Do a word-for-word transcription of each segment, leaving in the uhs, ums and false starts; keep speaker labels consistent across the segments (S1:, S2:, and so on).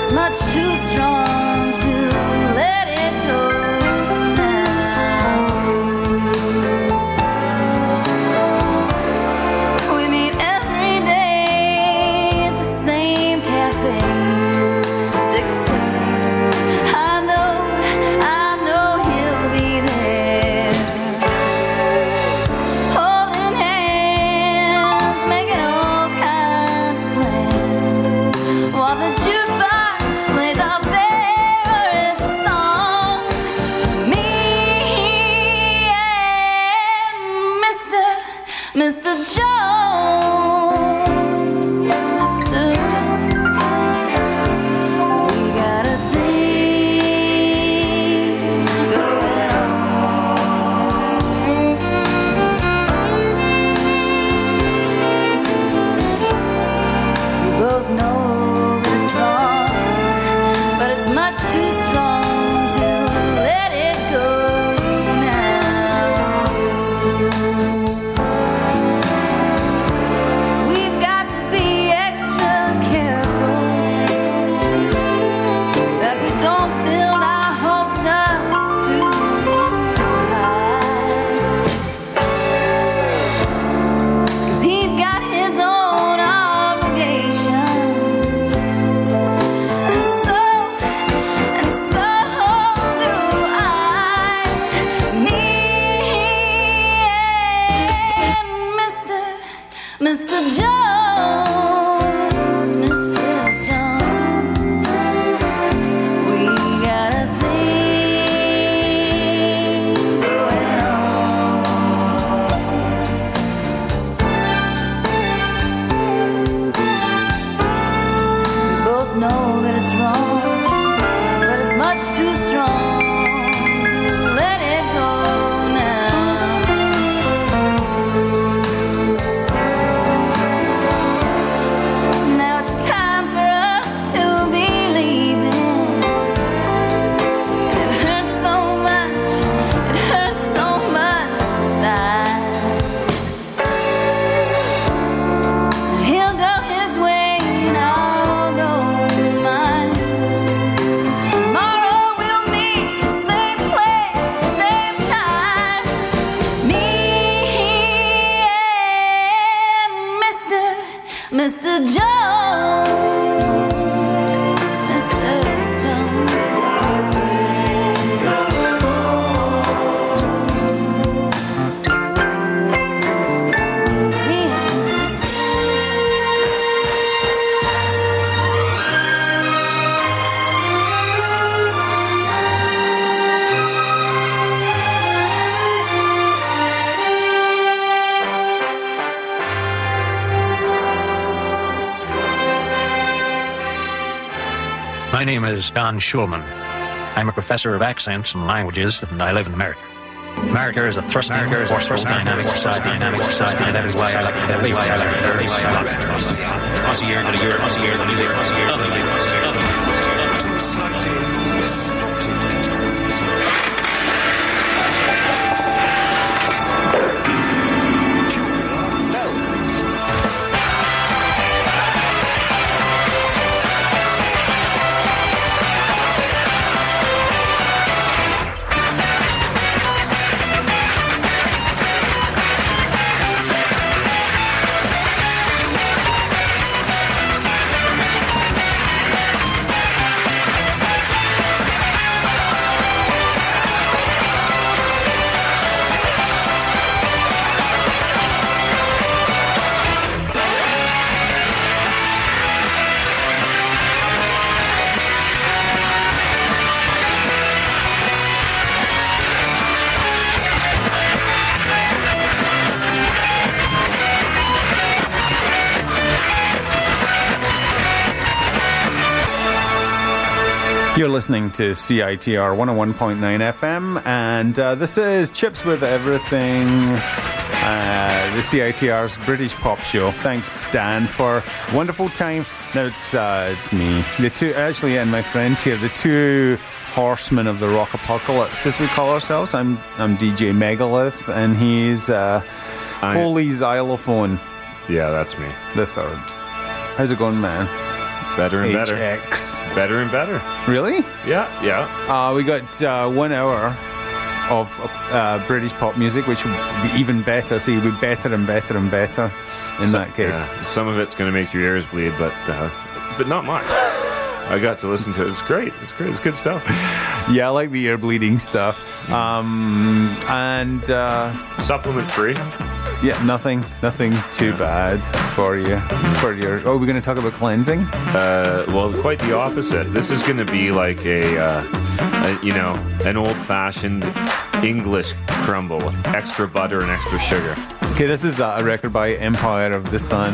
S1: it's much too strong to let it go now. We meet every day at the same cafe, six thirty. I know, I know he'll be there, holding hands, making all kinds of plans, while the jukebox plays our favorite song. Me and Mister Mister Jones, Mister Jones, we got a thing going on. We both know that it's wrong, but it's much too strong to let it go now. We've got to be extra careful that we don't build our hopes up too high, 'cause he's got his own obligations, and so, and so do I. Me and Mister Mister Jones, Mister Jones, we got a thing going on. We both know that it's wrong, but it's much too strong to let it go now. Now it's time for us to be leaving. It hurts so much, it hurts so much inside. He'll go his way and I'll go mine. Tomorrow we'll meet the same place, the same time. Me and Mister Mister Jones, Mister Jones. Me and Mister
S2: My name is Don Schulman. I'm a professor of accents and languages, and I live in America. America is a thrusting, forceful, dynamic society, dynamic society, and that is why I like to live. I like to live. Once a year, once a year, once a year, once a year, once a year, once a year, once a year.
S3: You're listening to C I T R one oh one point nine F M, and uh, this is Chips with Everything, uh, the C I T R's British pop show. Thanks, Dan, for a wonderful time. Now it's uh, it's me, the two, Ashley and my friend here, the two horsemen of the rock apocalypse, as we call ourselves. I'm I'm D J Megalith, and he's uh, Holy Xylophone.
S4: Yeah, that's me.
S3: The third. How's it going, man?
S4: Better and better.
S3: H X.
S4: Better and better.
S3: Really?
S4: Yeah, yeah.
S3: Uh, we got uh, one hour of uh, British pop music, which would be even better. So you'll be better and better and better in
S4: So-
S3: that case.
S4: yeah. Some of it's going to make your ears bleed, but uh, but not much. I got to listen to it. It's great. It's great. It's good stuff.
S3: Yeah, I like the ear bleeding stuff. Um, and uh,
S4: Supplement free.
S3: yeah, nothing, nothing too bad for you. For your. Oh, we're going to talk about cleansing.
S4: Uh, well, quite the opposite. This is going to be like a, uh, a, you know, an old-fashioned English crumble with extra butter and extra sugar.
S3: Okay, this is a record by Empire of the Sun.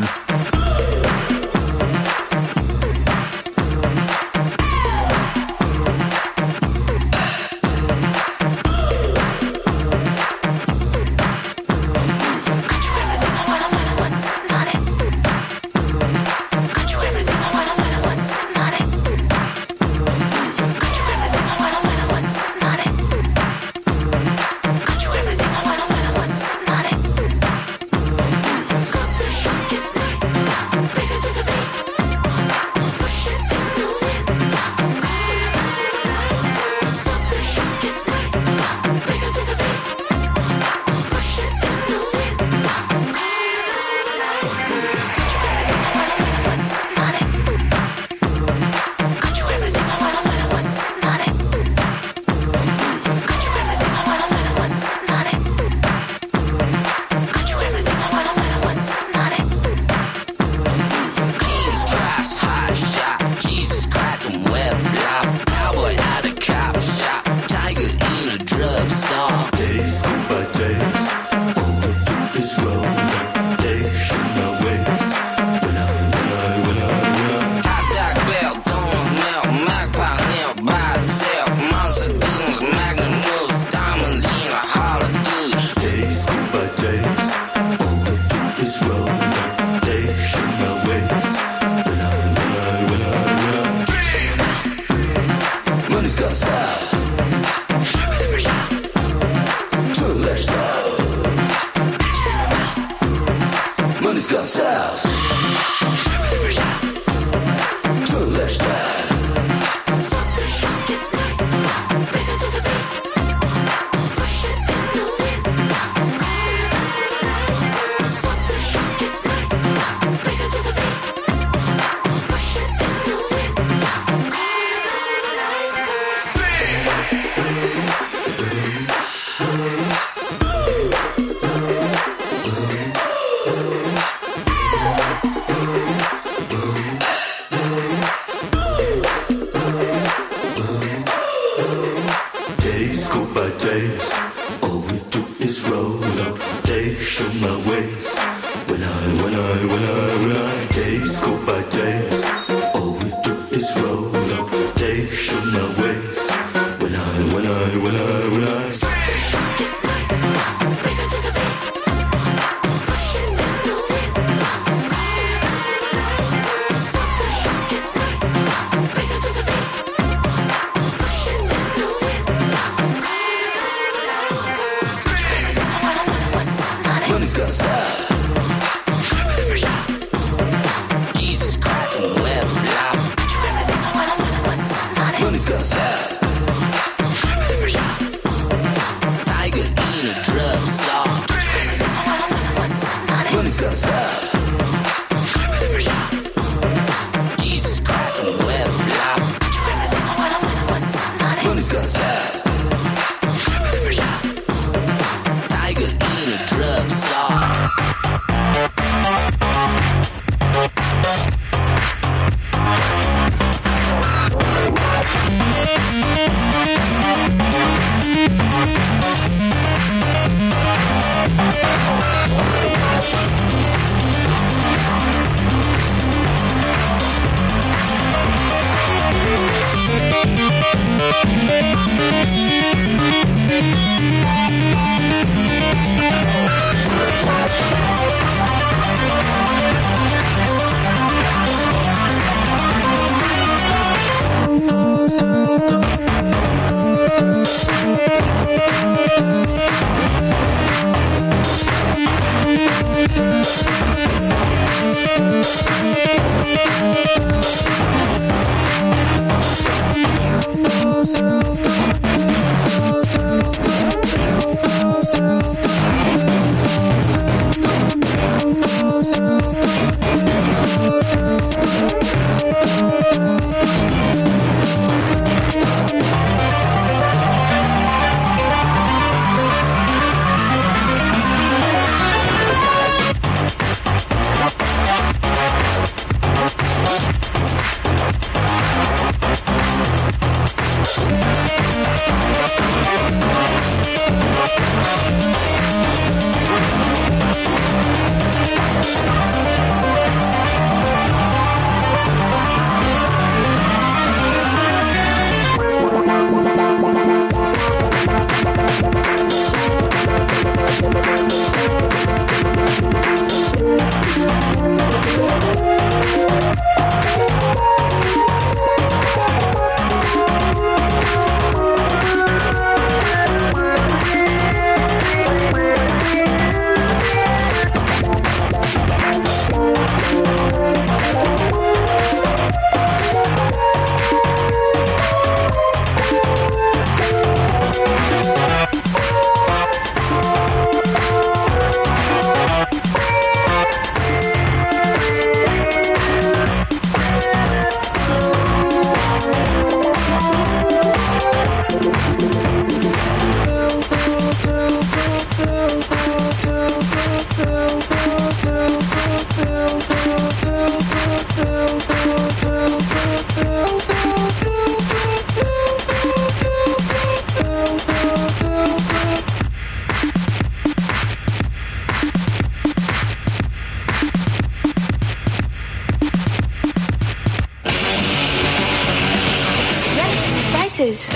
S5: spices.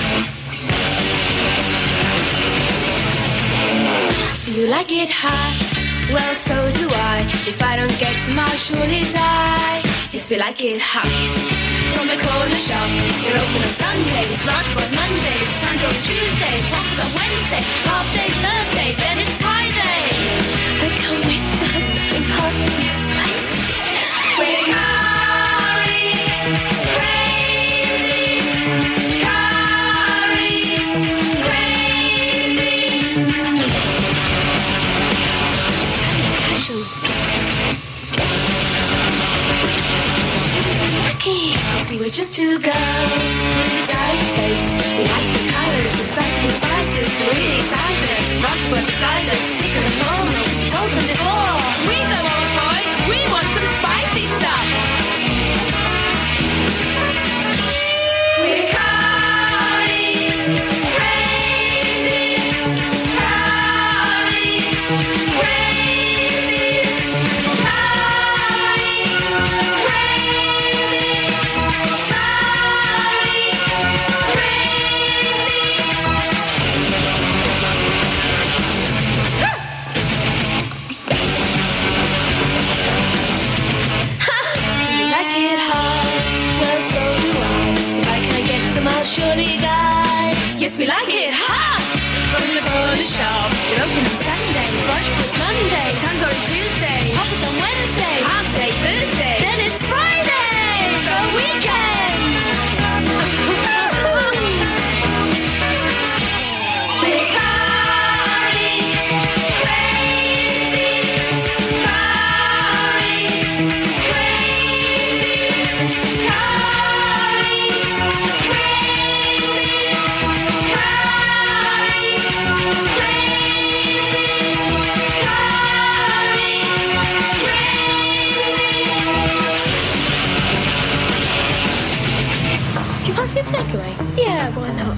S5: Do you like it hot? Well, so do I. If I don't get some, I'll surely die. Yes, we like it hot. From the corner shop, you're open on Sundays, Large Bros Mondays, Tango Tuesdays, Poppers on Wednesday, Half Day Thursday, then it's Friday. I can't wait to have something hot and spicy. We're curry, crazy, curry, crazy. Lucky. See, we're just two girls with desire taste. We like the colors, exciting spices, the really excited. Rush was beside us, tickle and moan. We've told them before. We don't want boys, we want some spicy stuff. We're curry, crazy, curry, crazy, curry, crazy. I'll surely die. Yes, we like it hot. From the corner shop, you're open on Sundays, Lunch Bros Monday, Tandoori Tuesday, Poppers on Wednesday, Half Day Thursday, then it's Friday, the weekend. We're curry, crazy, curry, crazy, curry. Do you fancy a takeaway? Yeah, why not?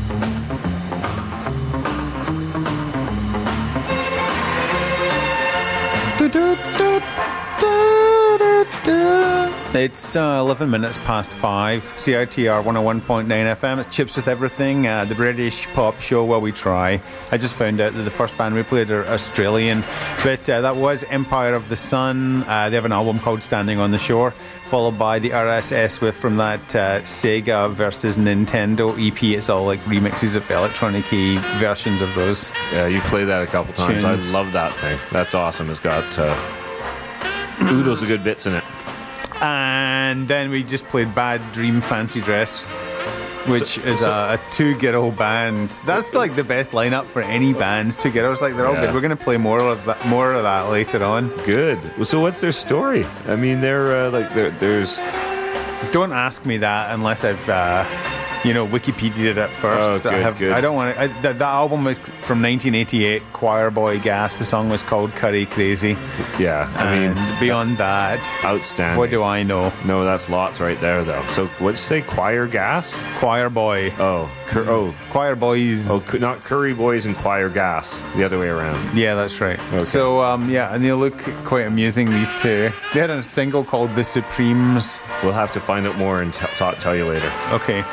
S3: It's uh, eleven minutes past five. C I T R one oh one point nine F M. It's Chips with Everything, uh, the British pop show where we try. I just found out that the first band we played are Australian, but uh, that was Empire of the Sun. Uh, they have an album called Standing on the Shore, followed by the R S S with from that uh, Sega versus Nintendo E P. It's all like remixes of electronic-y versions of those.
S4: Yeah, you've played that a couple times.
S3: Tunes.
S4: I love that thing. That's awesome. It's got uh, oodles of good bits in it.
S3: And then we just played Bad Dream Fancy Dress, which
S4: So-
S3: is
S4: so-
S3: a, a two girl band. That's like the best lineup for any bands. Two girls, like they're all
S4: Yeah.
S3: good. We're going to play more of that, more of that later on.
S4: Good. So what's their story? I mean, they're uh, like they're, there's.
S3: Don't ask me that unless I've, uh, you know, Wikipedia'd it first.
S4: Oh,
S3: So I
S4: good,
S3: have.
S4: good.
S3: I don't want to. That, that album was from nineteen eighty-eight. Choir Boy Gas. The song was called Curry Crazy.
S4: Yeah, I mean,
S3: And beyond that,
S4: outstanding.
S3: what do I know?
S4: No, that's lots right there, though. So what'd you say? Choir gas?
S3: Choir Boy.
S4: Oh, cur- oh,
S3: Choir Boys.
S4: oh, cu- not Curry Boys and Choir Gas. The other way around.
S3: Yeah, that's right.
S4: Okay.
S3: So, um, yeah, and they look quite amusing, these two. They had a single called The Supremes.
S4: We'll have to find out more and t- t- tell you later.
S3: Okay.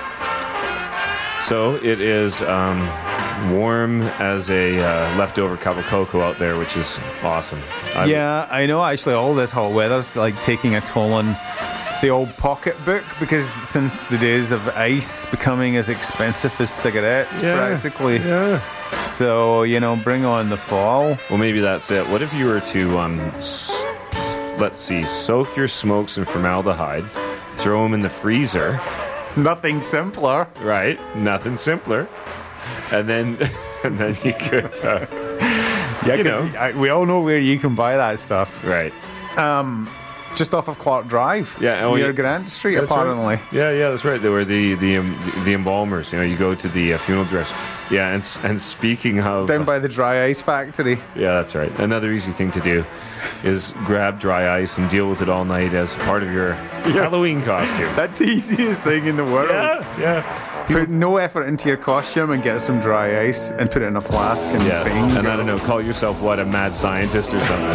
S4: So it is um, warm as a uh, leftover cup of cocoa out there, which is awesome. I-
S3: Yeah, I know actually all this hot weather's like taking a toll on the old pocketbook because since the days of ice becoming as expensive as cigarettes
S4: Yeah,
S3: practically.
S4: Yeah.
S3: So, you know, bring on the fall.
S4: Well, maybe that's it. What if you were to, um, s- let's see, soak your smokes in formaldehyde, throw them in the freezer,
S3: Nothing simpler.
S4: right? Nothing simpler, and then and then you could, uh,
S3: Yeah,
S4: You
S3: because
S4: know.
S3: we all know where you can buy that stuff.
S4: right?
S3: Just off of Clark Drive.
S4: Yeah, oh,
S3: near
S4: yeah.
S3: Grant Street,
S4: That's right.
S3: apparently.
S4: Yeah, yeah, that's right. They were the the um, the embalmers. You know, you go to the uh, funeral director. Yeah, and s- and speaking of,
S3: Down by the dry ice factory.
S4: yeah, that's right. Another easy thing to do is grab dry ice and deal with it all night as part of your Halloween costume.
S3: That's the easiest thing in the world.
S4: Yeah, yeah,
S3: Put no effort into your costume and get some dry ice and put it in a flask and
S4: yeah.
S3: bang.
S4: And I don't know, call yourself what, a mad scientist or something.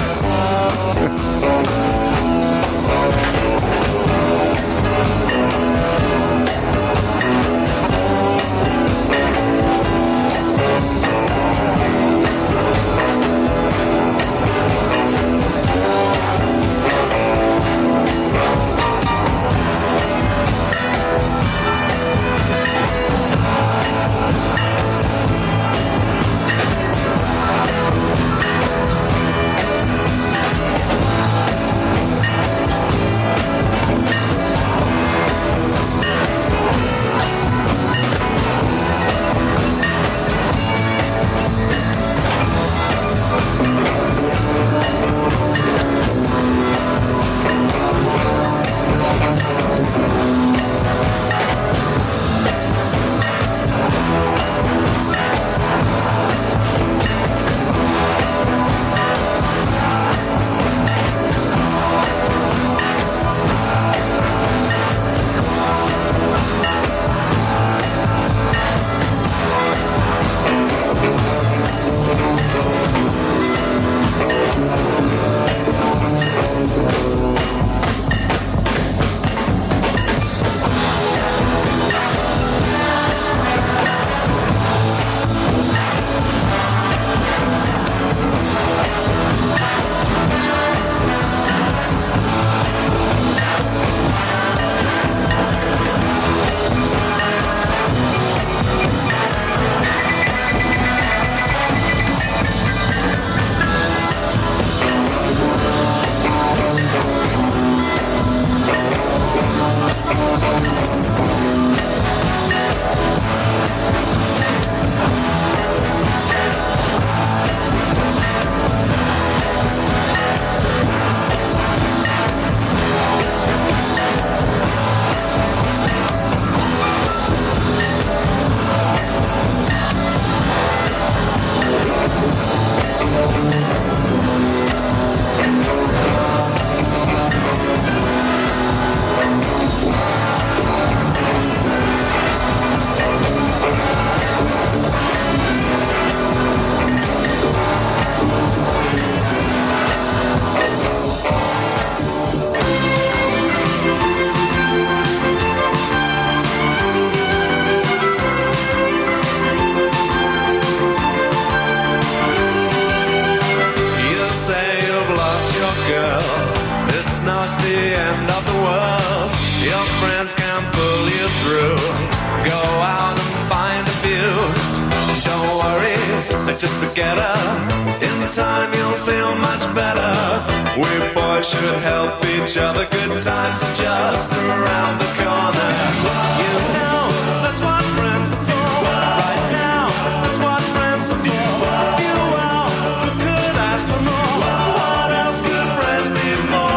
S6: Just forget her. In time you'll feel much better. We boys should help each other. Good times are just around the corner. You know that's what friends are for. Right now, that's what friends are for. You are who could ask for more. What else could friends be for?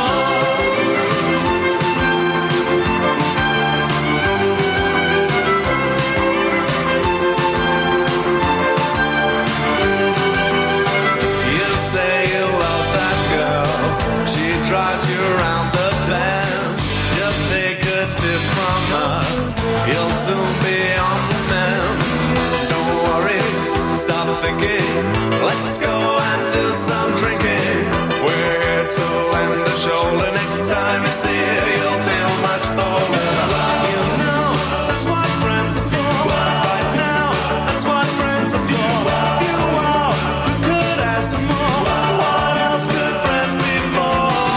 S6: Drives you around the dance. Just take a tip from us. You'll soon be on the mend. Don't worry, stop thinking. Let's go and do some drinking. We're here to lend a shoulder. Next time you see it, you'll feel much bolder. You know that's what friends are for. Right now, that's what friends are for. You are who could ask for more. What else could friends be for?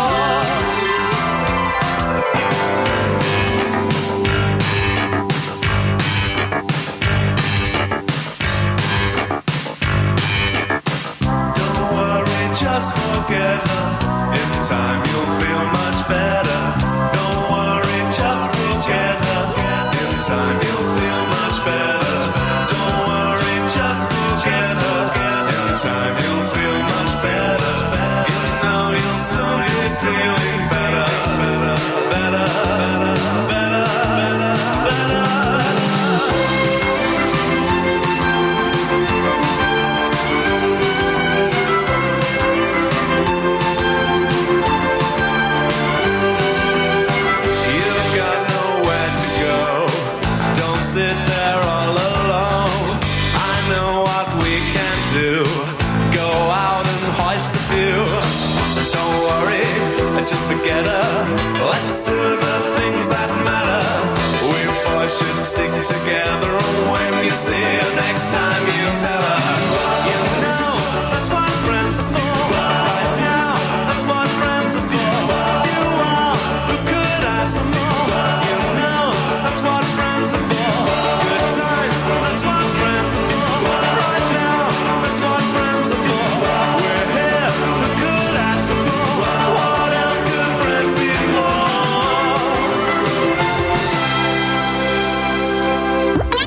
S6: Just forget her. In time you'll feel much better. Don't worry, just forget her. In time you'll feel much better. Don't worry, just forget her. In time you'll feel much better. You know you'll soon be feeling better, better, better, better, better, better, sit there all alone. I know what we can do. Go out and hoist the view. Don't worry, just forget her. Let's do the things that matter. We boys should stick together. And when you see her next time, you tell her. You know that's what friends are for. Right now, that's what friends are for. You are who could ask for more. You know that's what friends are for. Good times, that's what friends are for. Right now, that's what friends are for. We're here, who could ask for more? What else could friends be for?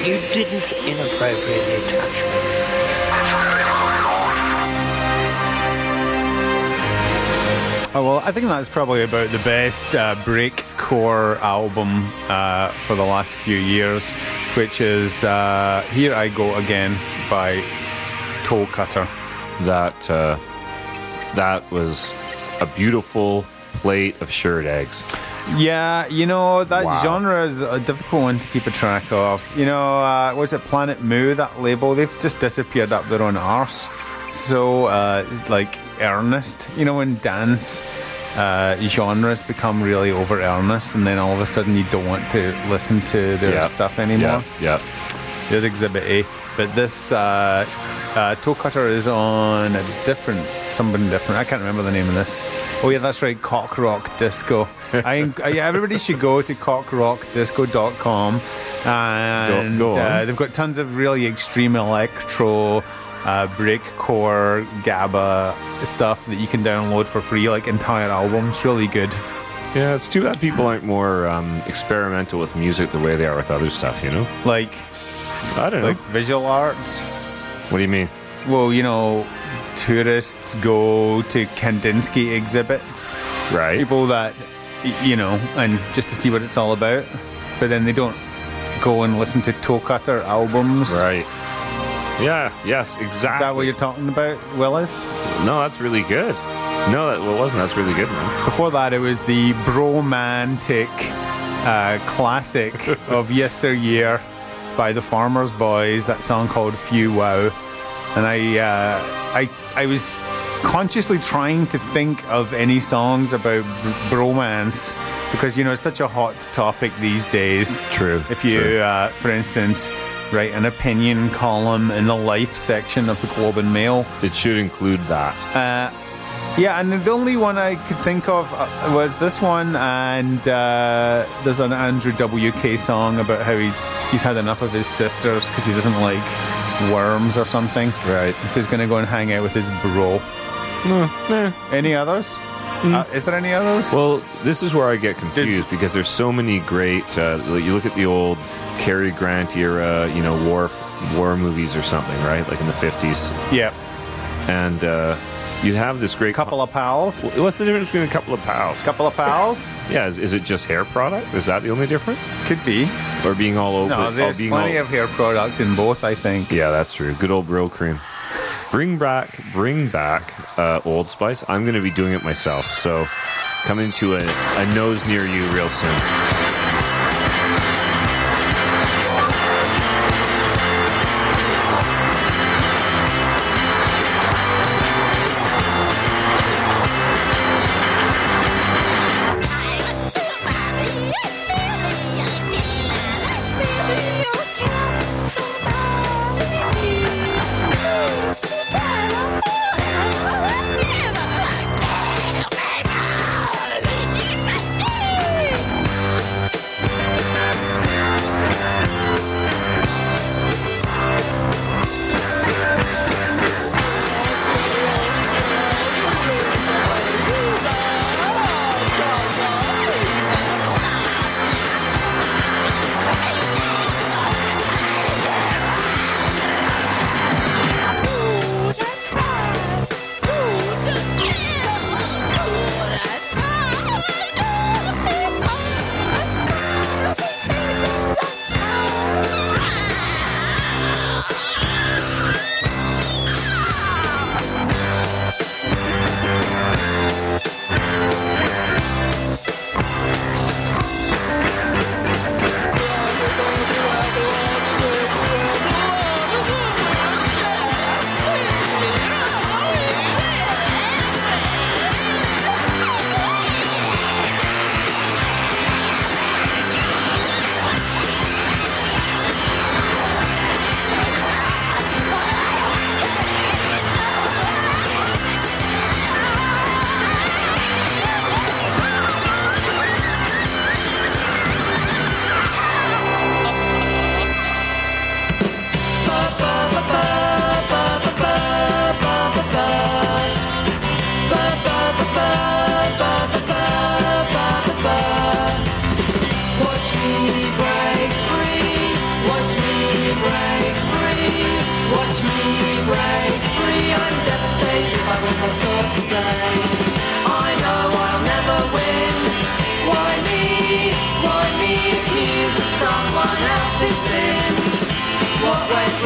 S7: You didn't inappropriately touch me.
S3: Oh, well, I think that's probably about the best uh, breakcore album uh, for the last few years, which is uh, Here I Go Again by Toe Cutter.
S4: That uh, that was a beautiful plate of shirt eggs.
S3: Yeah, you know, that
S4: Wow.
S3: genre is a difficult one to keep a track of. You know, uh, was it Planet Moo, that label? They've just disappeared up their own arse. So, uh, like, earnest. You know, when dance uh, genres become really over earnest, and then all of a sudden you don't want to listen to their
S4: Yep.
S3: stuff anymore.
S4: Yeah, yeah.
S3: There's Exhibit A. But this uh, uh, Toe Cutter is on a different, something different. I can't remember the name of this. Oh yeah, that's right, Cock Rock Disco. I, I, everybody should go to cock rock disco dot com, and
S4: Go- go on.
S3: uh, they've got tons of really extreme electro, uh, breakcore, GABA stuff that you can download for free, like entire albums. Really good.
S4: Yeah, it's too bad people aren't more um, experimental with music the way they are with other stuff, you know?
S3: Like,
S4: I don't know.
S3: like visual arts.
S4: What do you mean?
S3: Well, you know, tourists go to Kandinsky exhibits.
S4: Right.
S3: People that, y- you know, and just to see what it's all about. But then they don't go and listen to Toe Cutter albums.
S4: Right. Yeah, yes, exactly.
S3: Is that what you're talking about, Willis?
S4: No, that's really good. No, that well, wasn't. That's really good, man.
S3: Before that, it was the bromantic uh, classic of yesteryear by the Farmers Boys, that song called Few Wow. And I, uh, I, I was consciously trying to think of any songs about br- bromance, because, you know, it's such a hot topic these days.
S4: True.
S3: If you,
S4: true.
S3: uh, for instance, write an opinion column in the Life section of the Globe and Mail,
S4: It should include that.
S3: uh, yeah, and the only one I could think of uh, was this one, and uh, there's an Andrew W K song about how he, he's had enough of his sisters because he doesn't like worms or something.
S4: Right.
S3: So he's going to go and hang out with his bro. Any others? Uh, is there any others?
S4: Well, this is where I get confused because there's so many great. Uh, like you look at the old Cary Grant era, you know, war war movies or something, right? Like in the fifties,
S3: Yeah.
S4: and uh, you have this great
S3: Couple of pals.
S4: What's the difference between a couple of pals?
S3: Couple of pals?
S4: Yeah, is, is it just hair product? Is that the only difference?
S3: Could be.
S4: Or being all over?
S3: No,
S4: or
S3: there's
S4: being
S3: plenty
S4: all,
S3: of hair products in both, I think.
S4: Yeah, that's true. Good old bro cream. Bring back, bring back uh, Old Spice. I'm going to be doing it myself. So, coming to a, a nose near you real soon.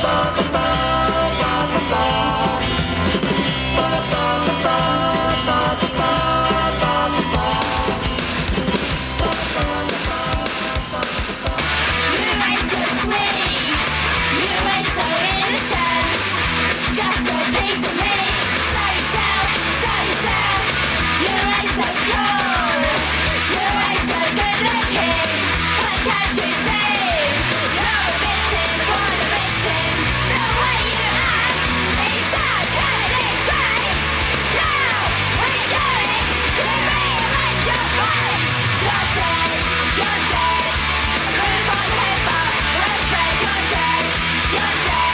S5: You're dead.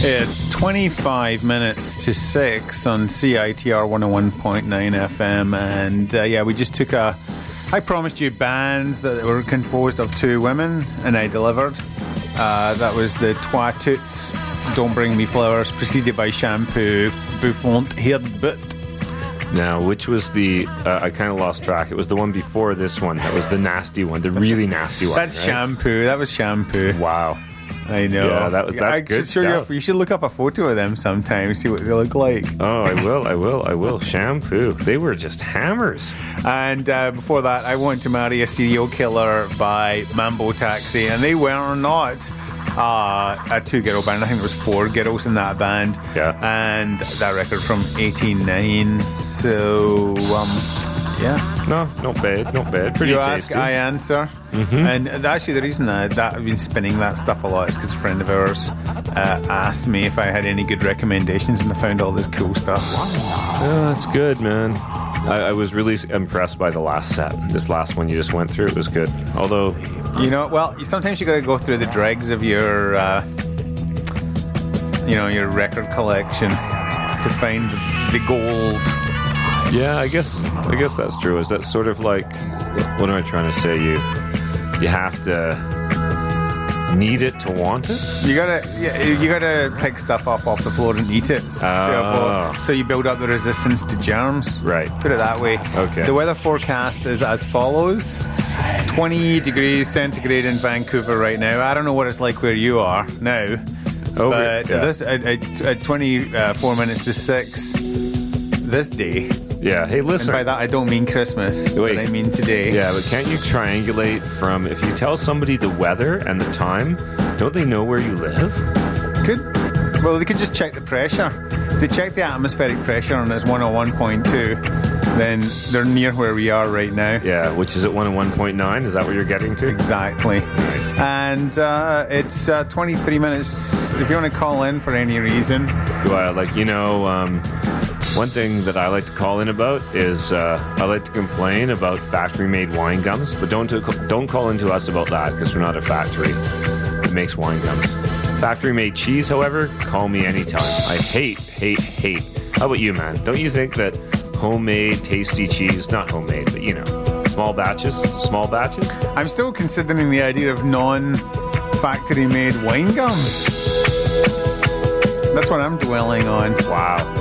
S3: It's twenty-five minutes to six on C I T R one oh one point nine F M, and uh, yeah, we just took a. I promised you bands that were composed of two women, and I delivered. Uh, that was the Twa Toots, Don't Bring Me Flowers, preceded by Shampoo, Bouffant Herbut.
S4: Now, which was the... Uh, I kind of lost track. It was the one before this one. That was the nasty one, the really nasty one.
S3: That's
S4: right?
S3: Shampoo. That was Shampoo.
S4: Wow.
S3: I know.
S4: Yeah, that was, that's
S3: I
S4: good
S3: should show you,
S4: stuff.
S3: you should look up a photo of them sometime, see what they look like.
S4: Oh, I will, I will, I will. Shampoo. They were just hammers.
S3: And uh, before that, I Want to Marry a Serial Killer by Mambo Taxi, and they were not uh, a two-girl band. I think there was four girls in that band.
S4: Yeah.
S3: And that record from eighty-nine. So, um, yeah.
S4: No, not bad, not bad. Pretty
S3: You
S4: tasty.
S3: ask, I answer. Mm-hmm. And actually, the reason that, that I've been spinning that stuff a lot is because a friend of ours uh, asked me if I had any good recommendations, and I found all this cool stuff.
S4: Oh, that's good, man. I, I was really impressed by the last set. This last one you just went through, it was good. Although,
S3: you know, well, sometimes you got to go through the dregs of your, uh, you know, your record collection to find the gold.
S4: yeah, I guess, I guess that's true. Is that sort of like, what am I trying to say? You, you have to need it to want it.
S3: You gotta, yeah, you gotta pick stuff up off the floor and eat it. So,
S4: Oh.
S3: so you build up the resistance to germs.
S4: Right.
S3: Put it that way.
S4: Okay.
S3: The weather forecast is as follows: twenty degrees centigrade in Vancouver right now. I don't know what it's like where you are now,
S4: Over-
S3: but
S4: yeah.
S3: this at, at, at twenty-four minutes to six this day.
S4: Yeah. Hey,
S3: And
S4: listen.
S3: by that I don't mean Christmas,
S4: Wait.
S3: but I mean today.
S4: Yeah, but can't you triangulate from if you tell somebody the weather and the time, don't they know where you live?
S3: Could well they could just check the pressure. If they check the atmospheric pressure and it's one oh one point two, then they're near where we are right now.
S4: Yeah, which is at one oh one point nine. Is that what you're getting to?
S3: Exactly.
S4: Nice.
S3: And uh, it's uh, twenty-three minutes. If you want to call in for any reason,
S4: Well, like, you know, um, one thing that I like to call in about is uh, I like to complain about factory-made wine gums, but don't don't call into us about that because we're not a factory that makes wine gums. Factory-made cheese, however, call me anytime. I hate, hate, hate. How about you, man? Don't you think that homemade, tasty cheese, not homemade, but, you know, small batches, small batches?
S3: I'm still considering the idea of non-factory made wine gums. That's what I'm dwelling on.
S4: Wow.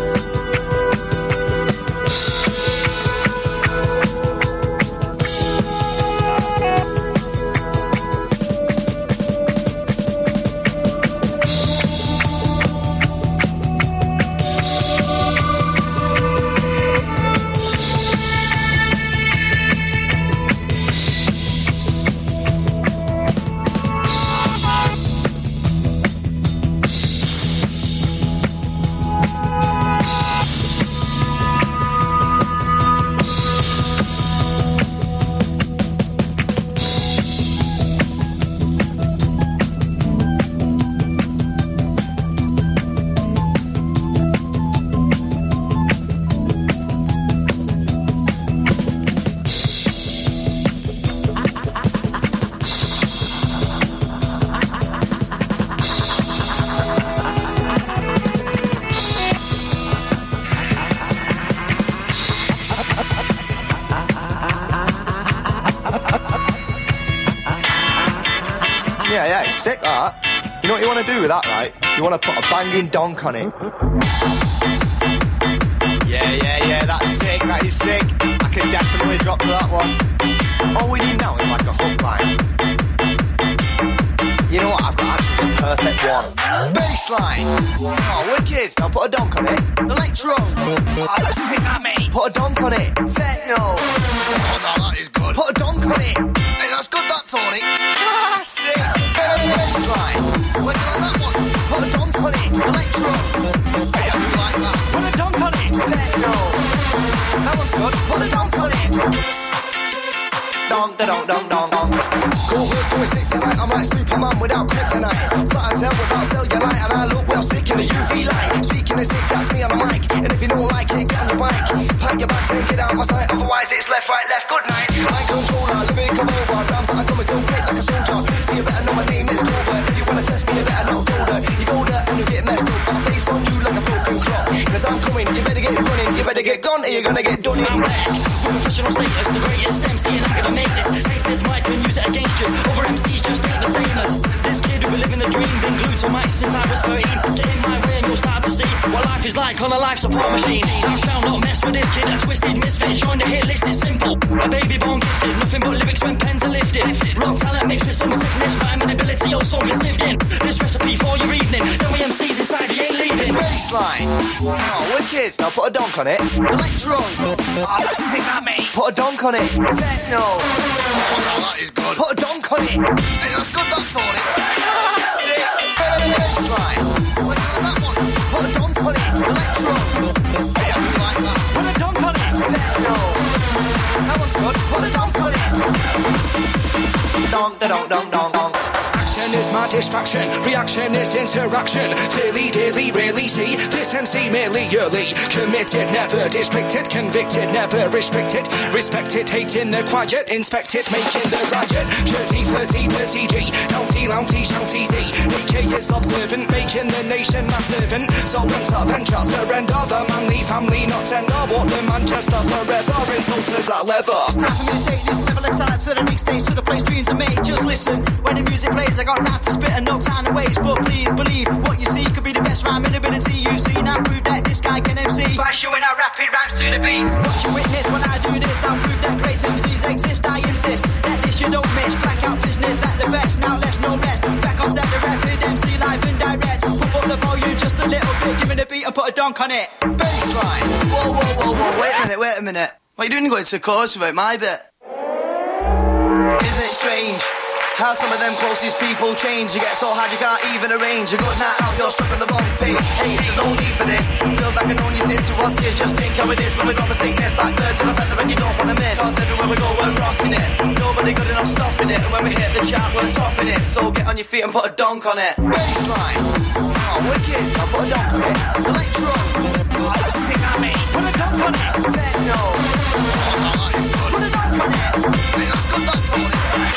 S8: Yeah, yeah, it's sick, that. You know what you want to do with that, right? You want to put a banging donk on it. Yeah, yeah, yeah, that's sick, that is sick. I can definitely drop to that one. All we need now is like a hook line. You know what, I've got actually the perfect one. Bassline! Oh, wicked! Now put a donk on it. Electro! Oh, that's sick, that, mate! Put a donk on it. Techno! Oh, no, that is good. Put a donk on it. Hey, that's good, that, Tony. Ah, sick! Bassline! What do you like that one? Put a donk on it. Electro! Hey, I do like that. Put a donk on it. Techno! That one's good. Put a donk on it. Donk, da donk, donk, donk, donk. Cool, who's going sick tonight? I'm like Superman without kryptonite. Flat as hell without cellulite. And I look well sick in the U V light. Speaking of sick, that's me on the mic. And if you don't like it, get on your bike. Pack your bags and get out my sight. Otherwise it's left, right, left, good night. Mind controller, let me come over. Rams that are coming so quick like a soldier. So you better know my name is Cobra. If you wanna test me, you better know colder. You go there and you get messed up. gonna get gone or you're gonna get done in.
S9: I'm back with professional status, the greatest M C, and I'm gonna make this. Take this mic and use it against you. Over M Cs just ain't the same as this kid who been living a dream. Been glued to mic since I was thirteen. Get in my way and you'll start to see what life is like on a life support machine. Thou shalt not mess with this kid, a twisted misfit. Join the hit list, it's simple. A baby born gifted, nothing but lyrics when pens are lifted. Raw talent mixed with some sickness, rhyming ability also be sieved in. This recipe for your evening, then we M Cs inside, he ain't leaving.
S8: Baseline. Oh, wicked. Now put a donk on it. Electro. Oh, sick at me. Put a donk on it. Techno. Oh, no, that is good. Put a donk on it. Hey, that's good, that's on it. Sick. Baseline. Look at that one. Put a donk on it. Electro. Hey, I do like that.
S9: Put a donk on it.
S8: Techno. That one's good. Put a donk on it. Donk, da donk, donk, donk, donk.
S10: Action is my distraction, reaction is interaction. Clearly, daily, really see this M C merely yearly. Committed, never distracted, convicted, never restricted. Respected, hating the quiet, inspected, making the riot. Dirty, flirty, dirty G, naughty, lounty, shouty Z. A K is observant, making the nation my servant. So enter, then just surrender. The manly family not tender. Walk to Manchester forever, insulters are leather.
S11: It's time for me to take this level of talent to the next stage, to the place dreams are made. Just listen, when the music plays, I got rounds to spit and no time to waste. But please believe what you see could be the best rhyming ability you've seen. I prove that this guy can M C by showing how rapid rhymes to the beats. What you witness when I do this, I'll prove that great M Cs exist. I insist that this you don't miss. Blackout business at the best, now less no rest. Back on set, the rapid M C live and direct. Pump up the volume just a little bit, give it a beat and put a donk on it.
S8: Baseline. Whoa, whoa, whoa, whoa, wait a minute, wait a minute. What are you doing going to the chorus without my bit? Isn't it strange how some of them closest people change? You get so hard you can't even arrange. A good night out, you're stuck on the wrong page. Hey, there's no need for this. Feels like I've known you since you was kids. Just think how it is when we drop a sickness like birds of a feather and you don't want to miss. Cause everywhere we go we're rocking it. Nobody good enough stopping it. And when we hit the chart we're topping it. So get on your feet and put a donk on it. Baseline. Oh, wicked. I'll put a donk on it. Electro. Oh, sing at me. Put a donk on it. Techno. Oh, that is good. Put a donk on it. Hey, that's good, that's on it.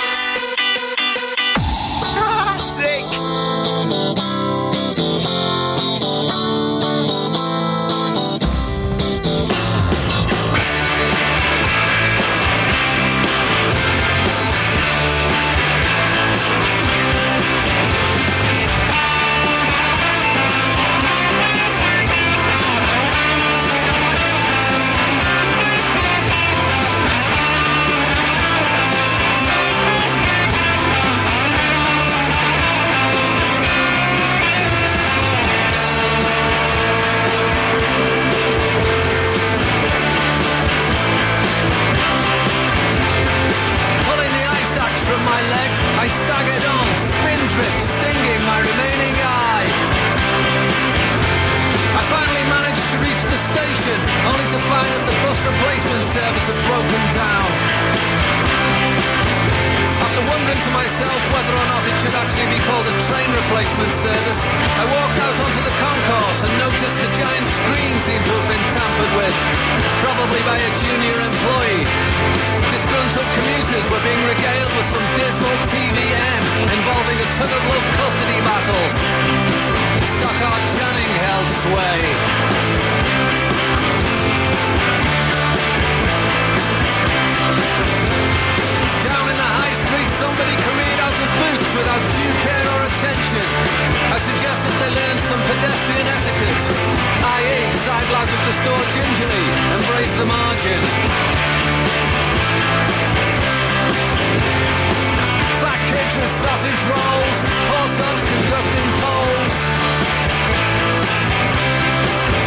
S6: I staggered on, spin trick stinging my remaining eye. I finally managed to reach the station, only to find that the bus replacement service had broken down. After wondering to myself whether or not it should actually be called a train replacement service, I walked out onto the concourse and noticed the giant screen seemed to have been tampered with, probably by a junior employee. Disgruntled commuters were being regaled with some dismal T V M involving a tug-of-love custody battle. Stockard Channing held sway. Down in the high street, somebody careered out of boots without due care or attention. I suggested they learn some pedestrian etiquette, that is, sidle out of the store gingerly and brace the margin. Fat kids with sausage rolls, poor sons conducting polls.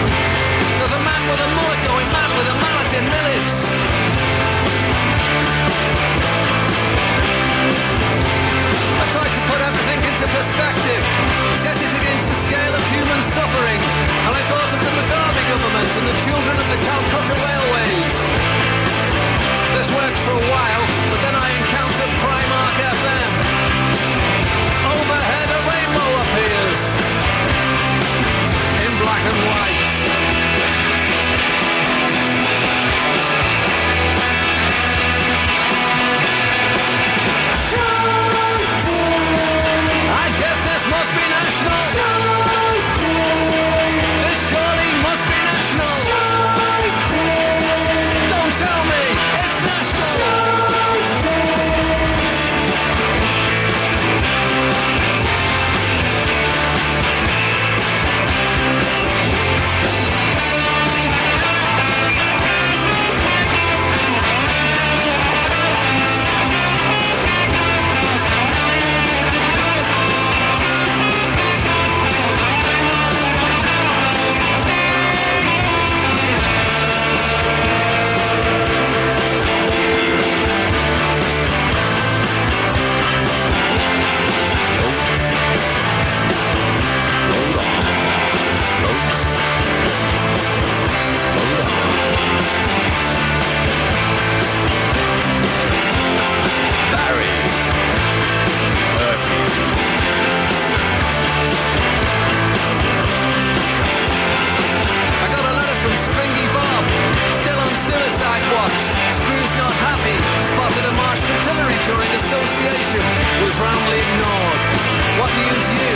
S12: theory joined association was roundly ignored. What news you?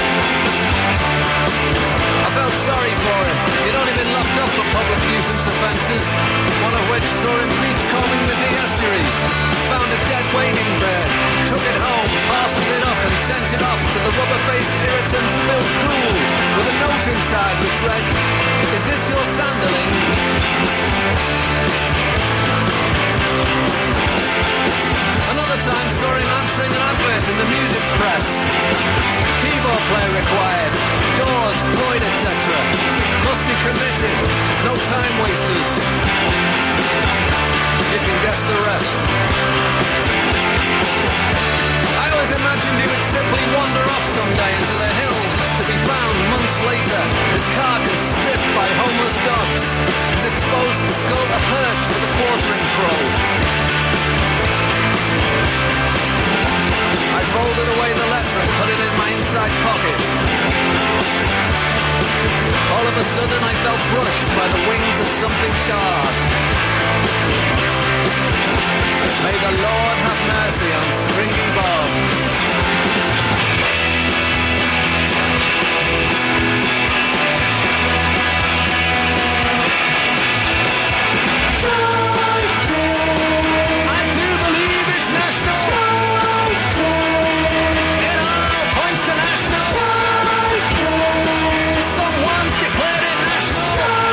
S12: I felt sorry for him. He'd only been locked up for public nuisance offences, one of which saw him beachcombing the Dee estuary. Found a dead wading bird, took it home, parceled it up and sent it off to the rubber-faced irritant Phil Cool with a note inside which read, "Is this your sandaling?" Another time saw him answering an advert in the music press. Keyboard player required, doors, Floyd, et cetera. Must be committed, no time wasters. You can guess the rest. I always imagined he would simply wander off someday into the hills, to be found months later, his carcass stripped by homeless dogs, his exposed skull a perch with a quartering crow. I folded away the letter and put it in my inside pocket. All of a sudden I felt brushed by the wings of something dark. May the Lord have mercy on Stringy Bob. I do believe it's national. It all points to national. Someone's declared it national.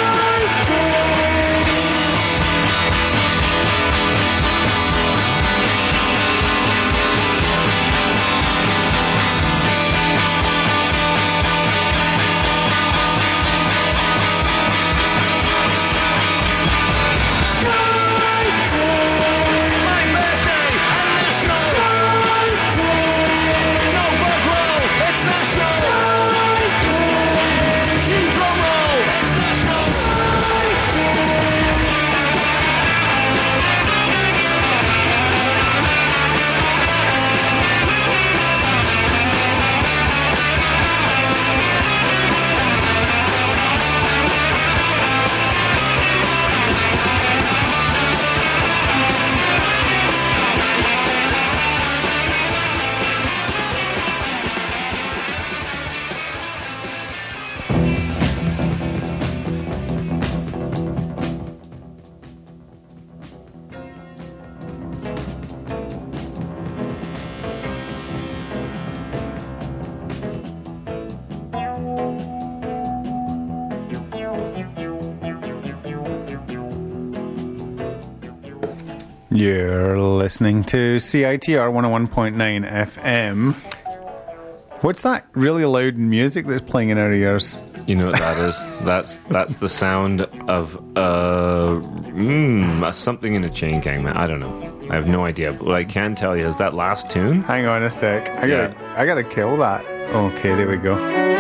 S3: You're listening to C I T R one oh one point nine F M. What's that really loud music that's playing in our ears?
S4: You know what that is? That's that's the sound of uh, mm, something in a chain gang, man. I don't know. I have no idea. But what I can tell you is that last tune.
S3: Hang on a sec. I gotta,
S4: Yeah.
S3: I gotta kill that. Okay, there we go.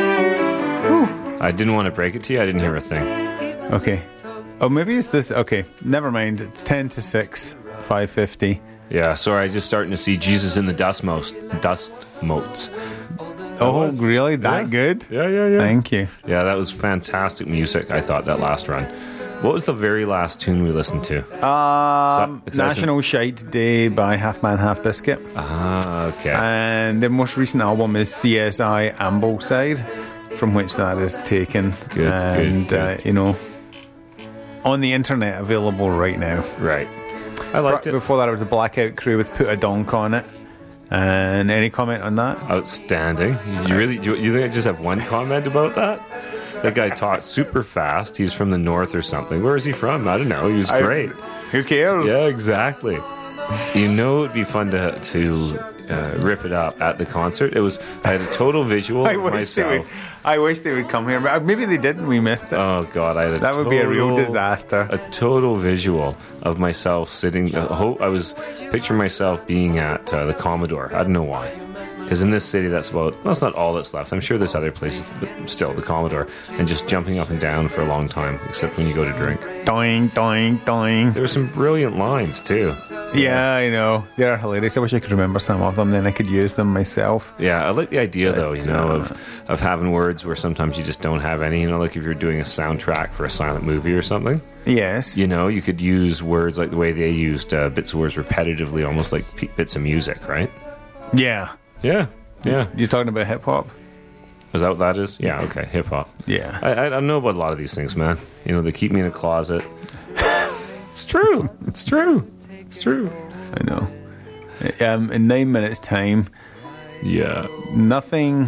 S3: Whew.
S4: I didn't want to break it to you. I didn't hear a thing.
S3: Okay. Oh, maybe it's this. Okay, never mind. It's ten to six, five fifty.
S4: Yeah, sorry. I'm just starting to see Jesus in the dust motes. Dust motes.
S3: Oh,
S4: was-
S3: really? That
S4: Yeah.
S3: good?
S4: Yeah, yeah, yeah.
S3: Thank you.
S4: Yeah, that was fantastic music. I thought that last run. What was the very last tune we listened to?
S3: Um,
S4: Is that-
S3: National Shite Day by Half Man Half Biscuit.
S4: Ah, okay.
S3: And their most recent album is C S I Ambleside, from which that is taken.
S4: Good,
S3: and,
S4: good,
S3: uh,
S4: good.
S3: you know, on the internet, available right now.
S4: Right. I liked it.
S3: Before that, it was the Blackout Crew with Put a Donk on it. And any comment on that?
S4: Outstanding. You really? You, you think I just have one comment about that? That guy talked super fast. He's from the north or something. Where is he from? I don't know. He was
S3: I-
S4: great.
S3: Who cares?
S4: Yeah, exactly. You know, it'd be fun to to uh, rip it up at the concert. It was. I had a total visual
S3: I
S4: of
S3: wish, they would,
S4: myself.
S3: I wish they would come here. But maybe they didn't. We missed it.
S4: Oh God, I had a
S3: That would be a real
S4: total-
S3: disaster.
S4: A total visual of myself sitting. Uh, ho- I was picturing myself being at uh, the Commodore. I don't know why, Because in this city, that's about, well, it's not all that's left. I'm sure there's other places, but still, the Commodore, and just jumping up and down for a long time, except when you go to drink.
S3: Doing, doing, doing.
S4: There were some brilliant lines, too.
S3: Yeah, I know. They're hilarious. I wish I could remember some of them, then I could use them myself.
S4: Yeah, I like the idea,
S3: But,
S4: though, you know,
S3: uh,
S4: of, of having words where sometimes you just don't have any. You know, like if you're doing a soundtrack for a silent movie or something.
S3: Yes.
S4: You know, you could use words like the way they used uh, bits of words repetitively, almost like p- bits of music, right?
S3: Yeah.
S4: Yeah, yeah.
S3: You're talking about hip-hop?
S4: Is that what that is? Yeah, okay, hip-hop.
S3: Yeah.
S4: I, I, I know about a lot of these things, man. You know, they keep me in a closet. It's true. It's true. It's true.
S3: I know. Um, in nine minutes' time,
S4: yeah,
S3: nothing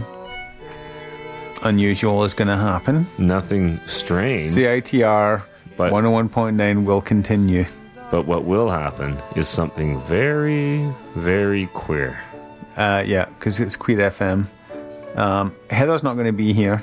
S3: unusual is going to happen.
S4: Nothing strange.
S3: C I T R
S4: But-
S3: one oh one point nine will continue.
S4: But what will happen is something very, very queer.
S3: Uh, yeah, because it's Queer F M. Um, Heather's not going to be here,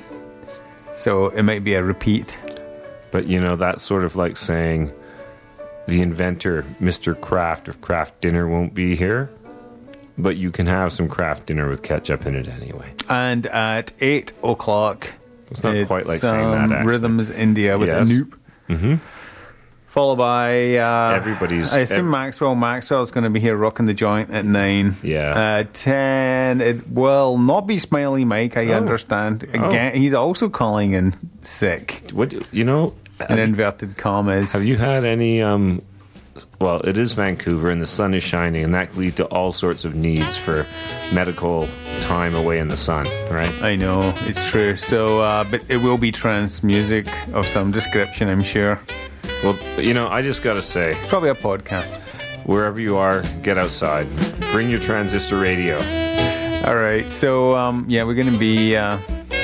S3: so it might be a repeat.
S4: But, you know, that's sort of like saying the inventor, Mister Kraft of Kraft Dinner, won't be here, but you can have some Kraft Dinner with ketchup in it anyway.
S3: And at eight o'clock,
S4: It's not quite like saying
S3: um,
S4: that, actually.
S3: Rhythms India with
S4: Yes.
S3: Anoop.
S4: Mm-hmm.
S3: Followed by uh,
S4: Everybody's-
S3: I assume
S4: ev-
S3: Maxwell. Maxwell's going to be here rocking the joint at nine.
S4: Yeah.
S3: Uh, ten. It will not be Smiley Mike. I
S4: Oh.
S3: understand.
S4: Oh.
S3: Again, he's also calling in sick.
S4: What, you know,
S3: In inverted commas.
S4: have you had any, um, well, it is Vancouver and the sun is shining, and that can lead to all sorts of needs for medical time away in the sun, right?
S3: I know, it's true. So, uh, but it will be trance music of some description, I'm sure.
S4: Well, you know, I just got to say,
S3: Probably a podcast.
S4: wherever you are, get outside. Bring your transistor radio.
S3: All right. So, um, yeah, we're going to be. Uh,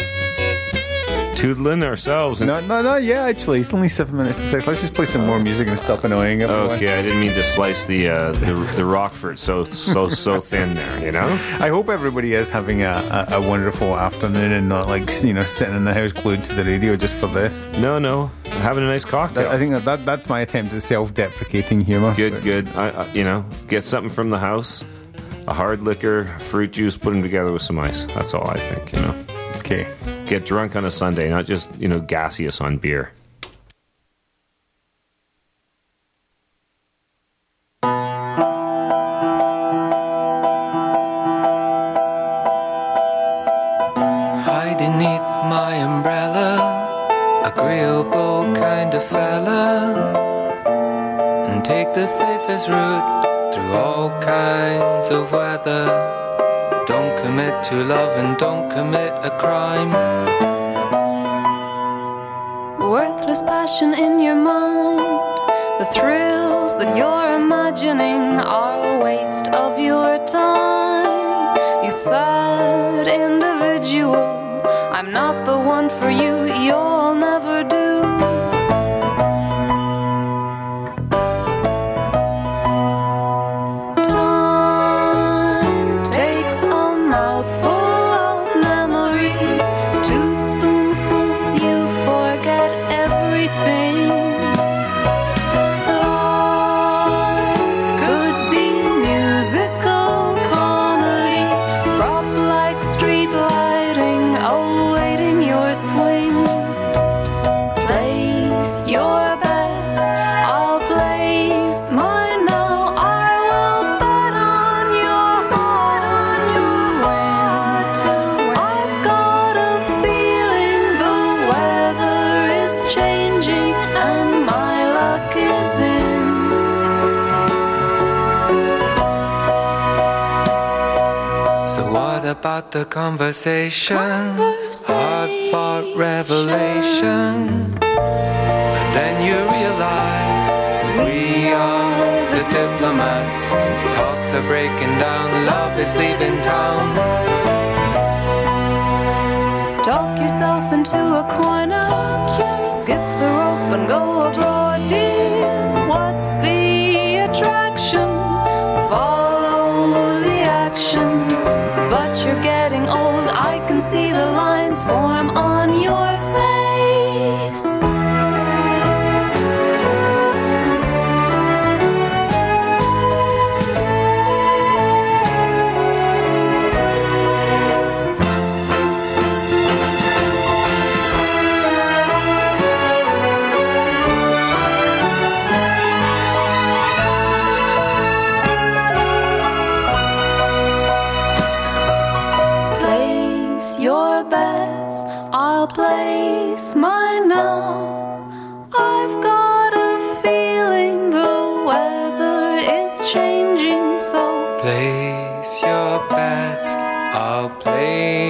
S4: Toodling ourselves. And
S3: no, no, no, yeah, actually. It's only seven minutes to six. Let's just play some more music and stop annoying everyone.
S4: Okay, I didn't mean to slice the uh, the, the Rockford so so so thin there. You know.
S3: I hope everybody is having a, a, a wonderful afternoon and not like, you know, sitting in the house glued to the radio just for this.
S4: No, no, having a nice cocktail.
S3: I think that, that that's my attempt at self-deprecating humor.
S4: Good, good. I, I, you know, get something from the house, a hard liquor, fruit juice, put them together with some ice. That's all I think. You know.
S3: Okay.
S4: Get drunk on a Sunday, not just, you know, gaseous on beer.
S12: Beneath my umbrella, agreeable kind of fella, and take the safest route through all kinds of weather. Don't commit to love and don't commit a crime.
S1: Worthless passion in your mind. The thrills that you're imagining are a waste of your time. You sad individual, I'm not the one for you, you'll never do. Time takes a mouthful of memory. Two spoonfuls, you forget everything. Life could be musical comedy, prop like street lighting, awaiting your swing. Place your bets, I'll place mine now. I will bet on your heart to win. I've got a feeling the weather is changing and my luck is in.
S12: So what about the conversation? Hard fought revelation. But then you realize we are the diplomats. Talks are breaking down, love is leaving town.
S1: Talk yourself into a corner. Skip the rope and go abroad, dear. What's the attraction? Follow the action. But you're getting old, I can see the lines form on your face.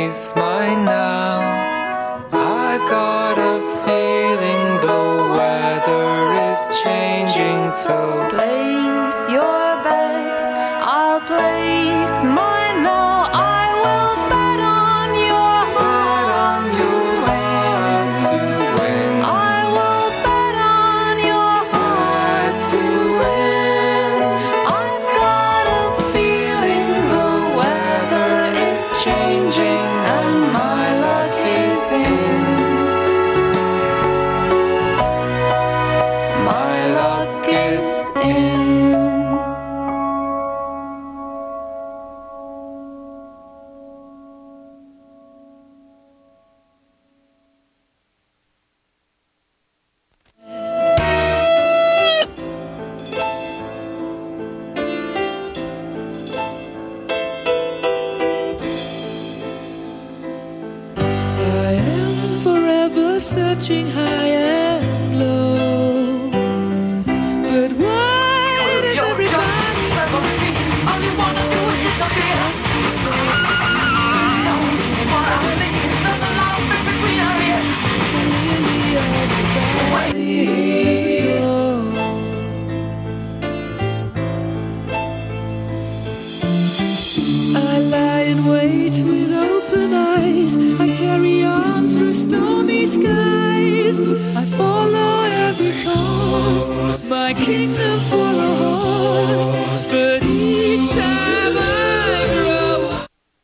S13: place mine now. I've got a feeling the weather is changing, so
S1: Place your bets, I'll place mine now. I will bet on your heart to win. I will bet on your heart to win. I've got a feeling the weather is changing and my luck is in. My luck is in.
S14: I am forever searching high and low. But why does everybody all you wanna do is disappear? I lie in wait with open eyes. I carry on through stormy skies. I follow every course, my kingdom for a horse. But each time I grow.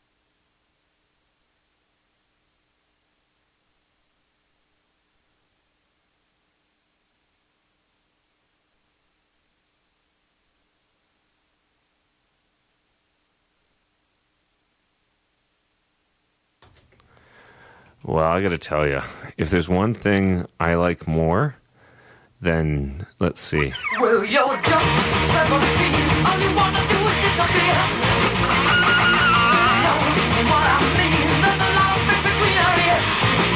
S4: Well, I got to tell you, if there's one thing I like more, then let's see.
S14: Well, you're just seventeen. All you wanna do is disappear. Know what I mean? There's a lot of things between our ears.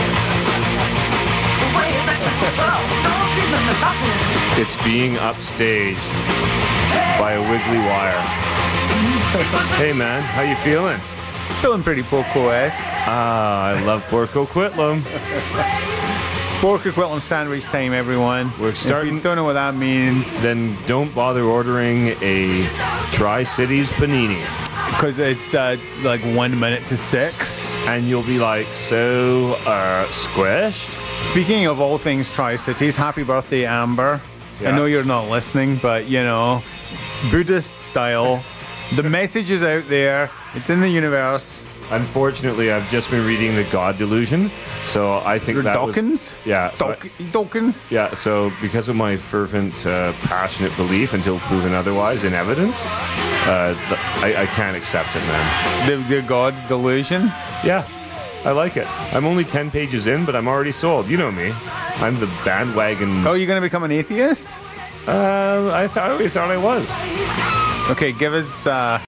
S14: The way that you flow, no reason to nothing.
S4: It's being upstaged by a wiggly wire. Hey, man, how you feeling?
S3: Feeling pretty Porco-esque.
S4: Ah, I love Porco Quitlam.
S3: It's Porco Quitlam sandwich time, everyone.
S4: We're starting.
S3: If you don't know what that means,
S4: then don't bother ordering a Tri-Cities panini.
S3: Because it's uh, like one minute to six.
S4: And you'll be like, so, uh, squished?
S3: Speaking of all things Tri-Cities, happy birthday, Amber.
S4: Yeah.
S3: I know you're not listening, but, you know, Buddhist style. The message is out there. It's in the universe.
S4: Unfortunately, I've just been reading The God Delusion, so I think
S3: Your
S4: that
S3: Dawkins?
S4: was... Yeah. So
S3: Dawk- Dawkins?
S4: Yeah, so because of my fervent, uh, passionate belief until proven otherwise in evidence, uh, th- I, I can't accept it, man.
S3: The, the God Delusion?
S4: Yeah, I like it. I'm only ten pages in, but I'm already sold. You know me. I'm the bandwagon...
S3: Oh, you're going to become an atheist?
S4: Uh, I, th- I always thought I was.
S3: Okay, give us... Uh